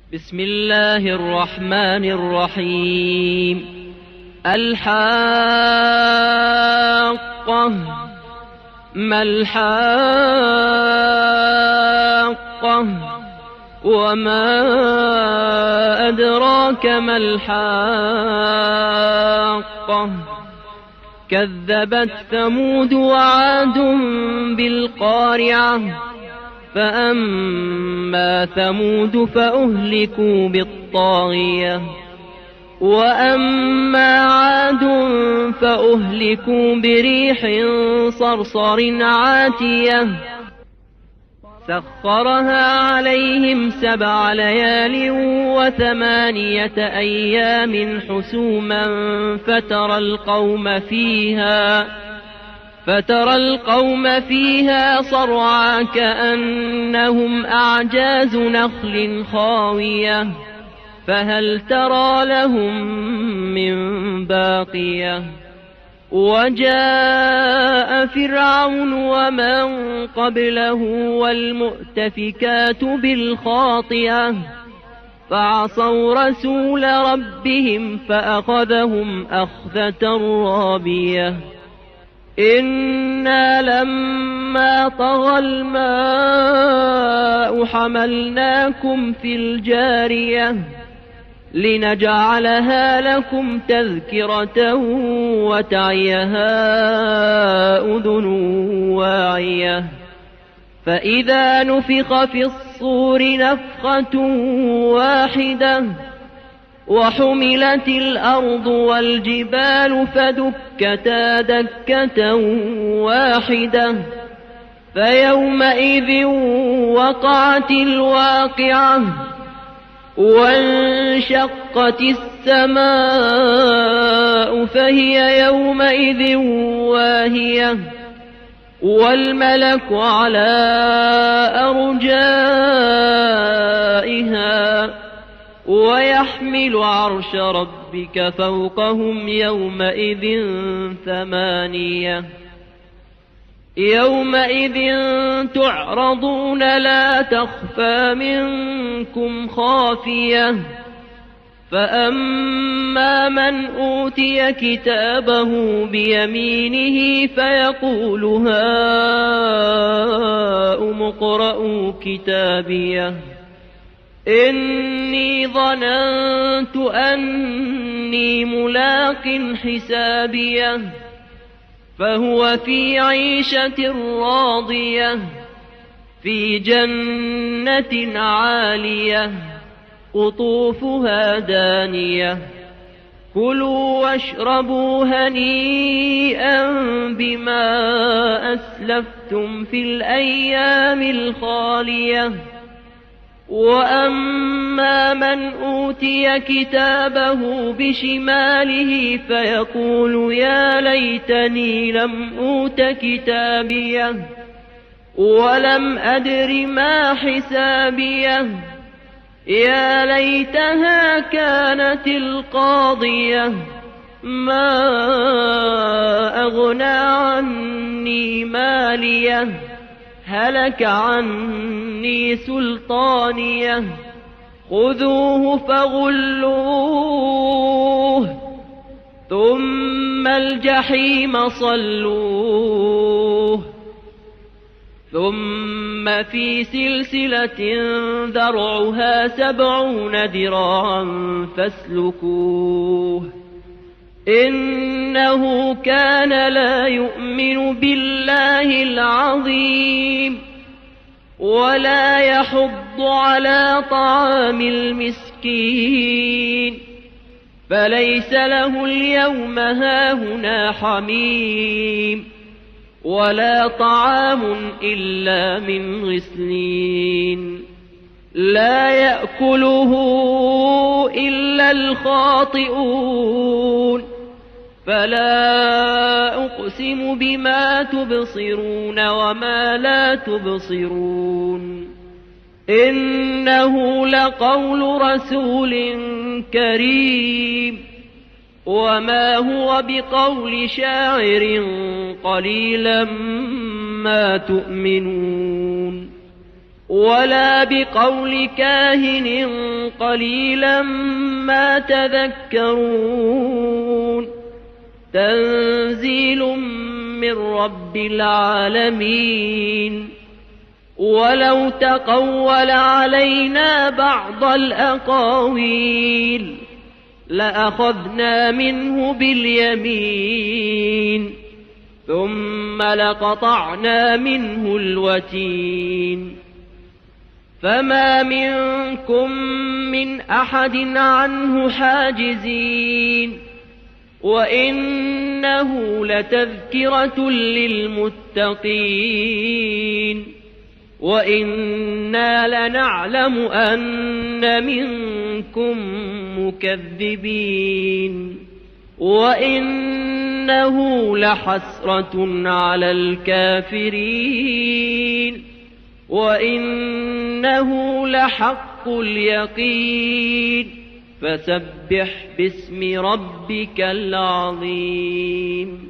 بسم الله الرحمن الرحيم. الحاقة. ما الحاقة؟ وما أدراك ما الحاقة؟ كذبت ثمود وعاد بالقارعة. فأما ثمود فأهلكوا بالطاغية، وأما عاد فأهلكوا بريح صرصر عاتية سخرها عليهم 7 ليال و8 أيام حسوما فترى القوم فيها صرعى كأنهم أعجاز نخل خاوية فهل ترى لهم من باقية. وجاء فرعون ومن قبله والمؤتفكات بالخاطئة فعصوا رسول ربهم فأخذهم أخذة رابية. إنا لما طغى الماء حملناكم في الجارية لنجعلها لكم تذكرة وتعيها أذن واعية. فإذا نفخ في الصور نفخة واحدة وحملت الأرض والجبال فدكتا دكة واحدة فيومئذ وقعت الواقعة وانشقت السماء فهي يومئذ واهية والملك على أرجائها ويحمل عرش ربك فوقهم يومئذ 8. يومئذ تعرضون لا تخفى منكم خافية. فأما من أوتي كتابه بيمينه فيقول هاؤم اقرءوا كتابيه إني ظننت أني ملاق حسابيه فهو في عيشة راضية في جنة عالية قطوفها دانية. كلوا واشربوا هنيئا بما أسلفتم في الأيام الخالية. وأما من أوتي كتابه بشماله فيقول يا ليتني لم أوت كتابيه ولم أدر ما حسابيه يا ليتها كانت القاضية ما أغنى عني ماليه هلك عني سلطانيه خذوه فغلوه ثم الجحيم صلوه ثم في سلسلة ذرعها 70 ذراعا فاسلكوه إنه كان لا يؤمن بالله العظيم ولا يحض على طعام المسكين فليس له اليوم هاهنا حميم ولا طعام إلا من غسلين لا يأكله إلا الخاطئون. فلا أقسم بما تبصرون وما لا تبصرون إنه لقول رسول كريم وما هو بقول شاعر قليلا ما تؤمنون ولا بقول كاهن قليلا ما تذكرون تنزيل من رب العالمين ولو تقول علينا بعض الأقاويل لأخذنا منه باليمين ثم لقطعنا منه الوتين فما منكم من أحد عنه حاجزين وإنه لتذكرة للمتقين وإنا لنعلم أن منكم مكذبين وإنه لحسرة على الكافرين وإنه لحق اليقين فسبح باسم ربك العظيم